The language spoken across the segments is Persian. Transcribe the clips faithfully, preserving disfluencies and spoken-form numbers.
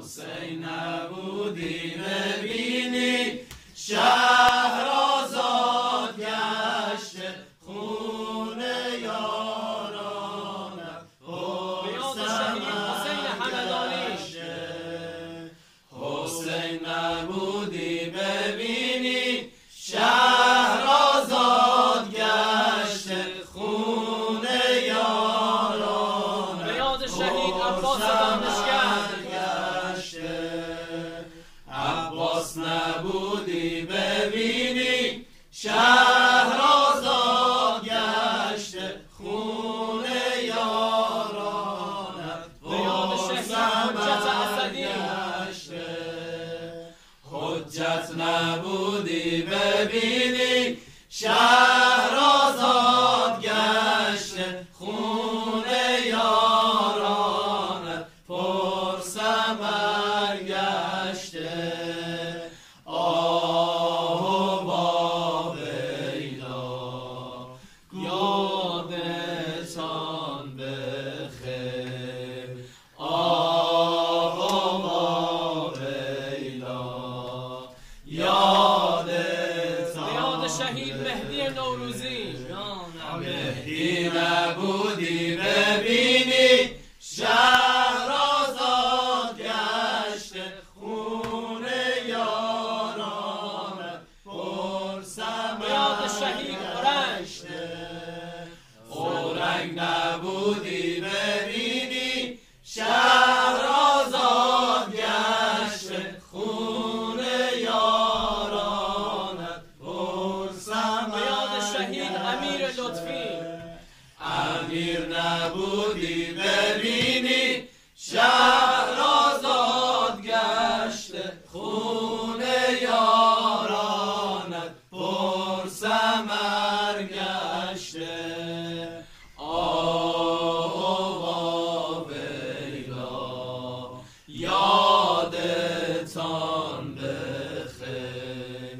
حسین نبودی ببینی شهر آزاد گشته خون یارانم به یاد شهید حسین همدانی. حسین نبودی ببینی شهر آزاد گشته خون یارانم به یاد شهید عباس دانشگر. عباس نبودی ببینی شهر آزاد گشته خون یارانت به یاد شهید حجت اسدی. حجت نبودی ببینی شهر آزاد گشته خون یارانت پر ثمر گشته. آه با ویلا یادتان بخیر. آه با ویلا یادتان. به یاد شهید مهدی نوروزی. مهدی نبودی ببینی شهر آزاد گشته خون یارانت پر ثمر. به یاد شهید اورنگ. اورنگ نبودی ببینی شهر آزاد گشته خون یارانت پر ثمر. به یاد شهید امیر لطفی. امیر نبودی ببینی شهر آزاد گشته خون یارانت پر ثمر گشته. آه با ویلا یادتان بخیر.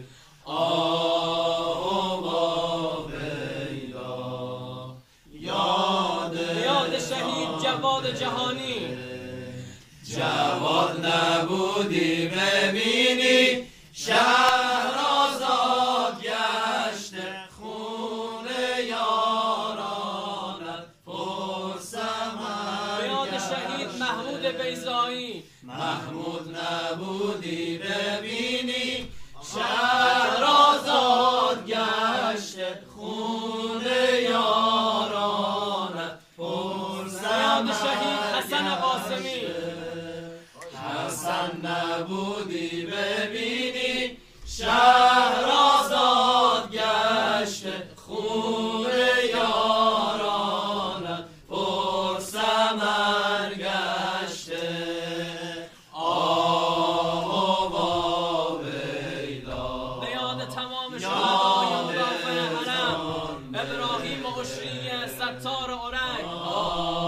آه با ویلا به یاد شهید جواد جهانی. جواد نبودی ببینی شهر آزاد گشته خون یارانت پر ثمر. به یاد شهید محمود بیضایی. محمود نبودی ببینی شهر آزاد گشته خون یارانت پر ثمر. به یاد شهید حسن قاسمی. حسن نبودی ببینی شهر آزاد گشته خون یارانت پر ثمر گشته. آه با ویلا به یاد تمام شهدای مدافع حرم ابراهیم عشری ستار اورنگ.